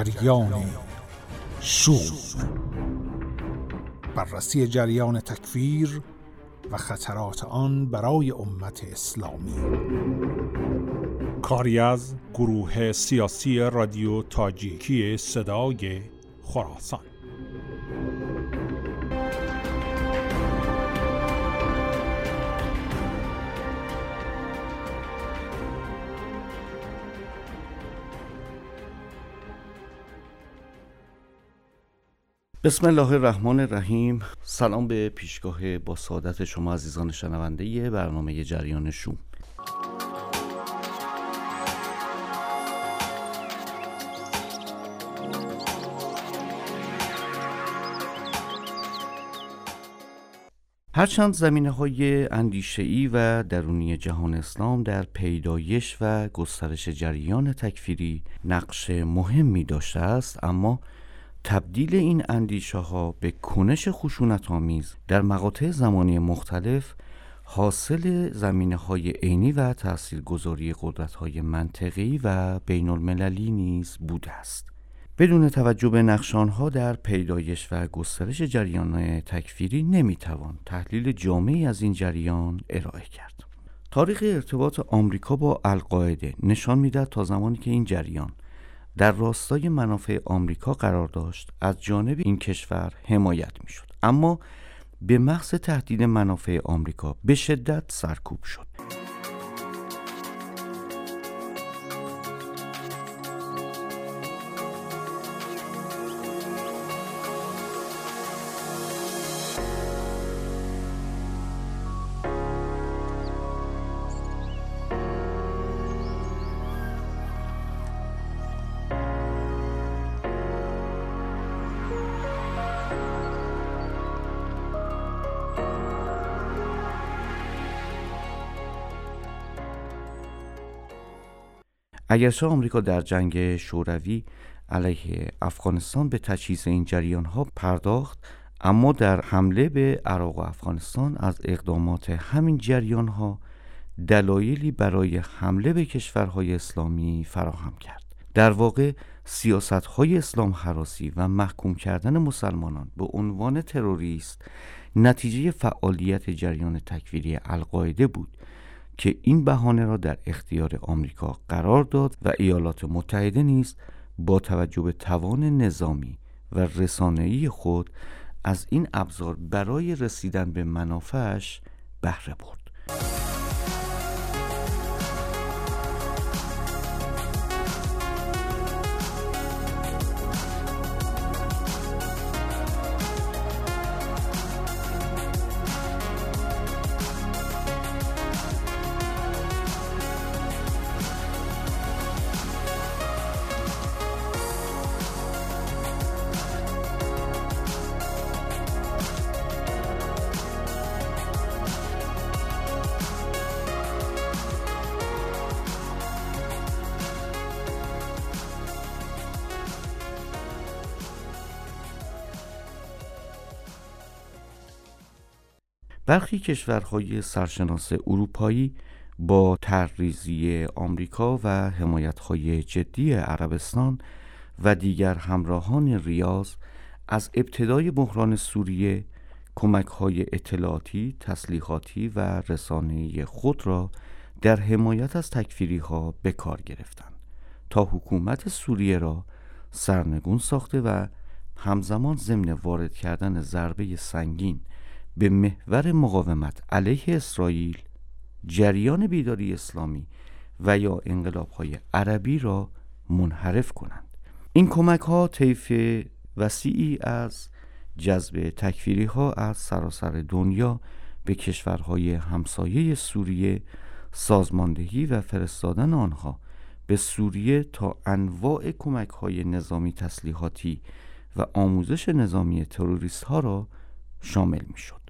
جریان شوم، بررسی جریان تکفیر و خطرات آن برای امت اسلامی. کاری از گروه سیاسی رادیو تاجیکی صدای خراسان. بسم الله الرحمن الرحیم. سلام به پیشگاه با سعادت شما عزیزان شنونده برنامه جریان شوم. هرچند زمینه‌های اندیشه‌ای و درونی جهان اسلام در پیدایش و گسترش جریان تکفیری نقش مهمی داشته است، اما تبدیل این اندیشه‌ها به کنش خشونت‌آمیز در مقاطع زمانی مختلف حاصل زمینه‌های عینی و تاثیرگذاری قدرت‌های منطقی و بین‌المللی نیز بوده است. بدون توجه به نقش آنها در پیدایش و گسترش جریان تکفیری نمی‌توان تحلیل جامعی از این جریان ارائه کرد. تاریخ ارتباط آمریکا با القاعده نشان می‌دهد تا زمانی که این جریان در راستای منافع آمریکا قرار داشت، از جانب این کشور حمایت می‌شد، اما به محض تهدید منافع آمریکا به شدت سرکوب شد. اگرچه آمریکا در جنگ شوروی علیه افغانستان به تجهیز این جریان‌ها پرداخت، اما در حمله به عراق و افغانستان از اقدامات همین جریان‌ها دلایلی برای حمله به کشورهای اسلامی فراهم کرد. در واقع سیاست‌های اسلام هراسی و محکوم کردن مسلمانان به عنوان تروریست نتیجه فعالیت جریان تکفیری القاعده بود که این بهانه را در اختیار آمریکا قرار داد و ایالات متحده نیز با توجه به توان نظامی و رسانه‌ای خود از این ابزار برای رسیدن به منافعش بهره برد. برخی کشورهای سرشناس اروپایی با طرح‌ریزی آمریکا و حمایت‌های جدی عربستان و دیگر همراهان ریاض از ابتدای بحران سوریه کمک‌های اطلاعاتی، تسلیحاتی و رسانه‌ای خود را در حمایت از تکفیری‌ها به کار گرفتند تا حکومت سوریه را سرنگون ساخته و همزمان ضمن وارد کردن ضربه سنگین به محور مقاومت علیه اسرائیل، جریان بیداری اسلامی و یا انقلاب‌های عربی را منحرف کنند. این کمک‌ها طیف وسیعی از جذب تکفیری‌ها از سراسر دنیا به کشورهای همسایه سوریه، سازماندهی و فرستادن آنها به سوریه تا انواع کمک‌های نظامی، تسلیحاتی و آموزش نظامی تروریست‌ها را شامل می‌شد.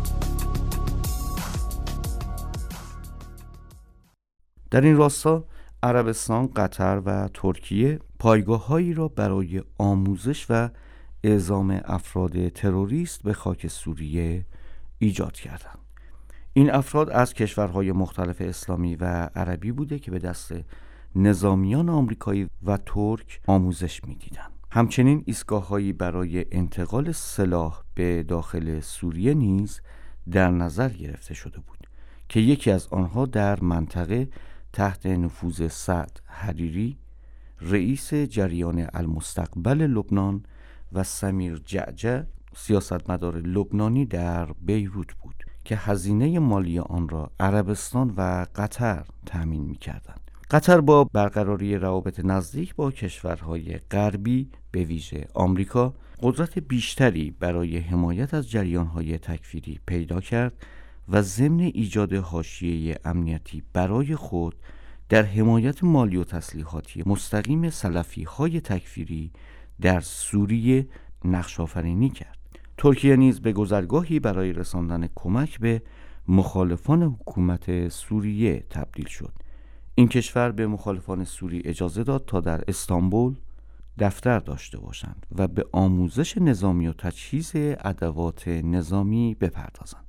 در این راستا عربستان، قطر و ترکیه پایگاه‌هایی را برای آموزش و اعزام افراد تروریست به خاک سوریه ایجاد کردند. این افراد از کشورهای مختلف اسلامی و عربی بوده که به دست نظامیان آمریکایی و ترک آموزش می‌دیدند. همچنین ایستگاه‌هایی برای انتقال سلاح به داخل سوریه نیز در نظر گرفته شده بود که یکی از آنها در منطقه تحت نفوذ سعد حریری، رئیس جریان المستقبل لبنان، و سمیر جعجع، سیاستمدار لبنانی در بیروت بود که هزینه مالی آن را عربستان و قطر تأمین می‌کردند. قطر با برقراری روابط نزدیک با کشورهای غربی به ویژه آمریکا قدرت بیشتری برای حمایت از جریان‌های تکفیری پیدا کرد و ضمن ایجاد حاشیه امنیتی برای خود در حمایت مالی و تسلیحاتی مستقیم سلفی‌های تکفیری در سوریه نقش آفرینی کرد. ترکیه نیز به گذرگاهی برای رساندن کمک به مخالفان حکومت سوریه تبدیل شد. این کشور به مخالفان سوری اجازه داد تا در استانبول دفتر داشته باشند و به آموزش نظامی و تجهیز ادوات نظامی بپردازند.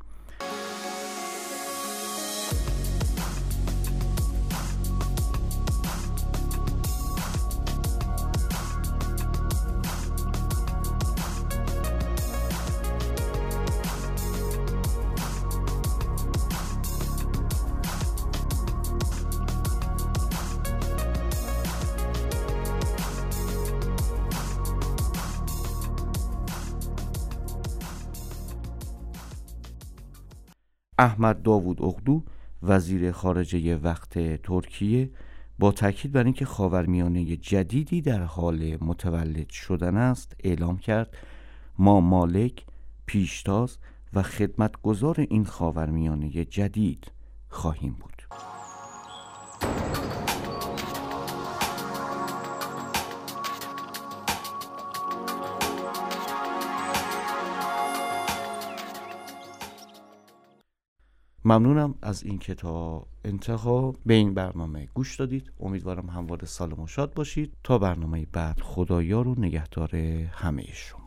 احمد داوود اغدو، وزیر خارجه وقت ترکیه، با تاکید بر اینکه خاورمیانه جدیدی در حال متولد شدن است اعلام کرد ما مالک، پیشتاز و خدمتگزار این خاورمیانه جدید خواهیم بود. ممنونم از اینکه تا انتها به این برنامه گوش دادید. امیدوارم همواره سالم و شاد باشید. تا برنامه بعد، خدایا رو نگهدار همه شما.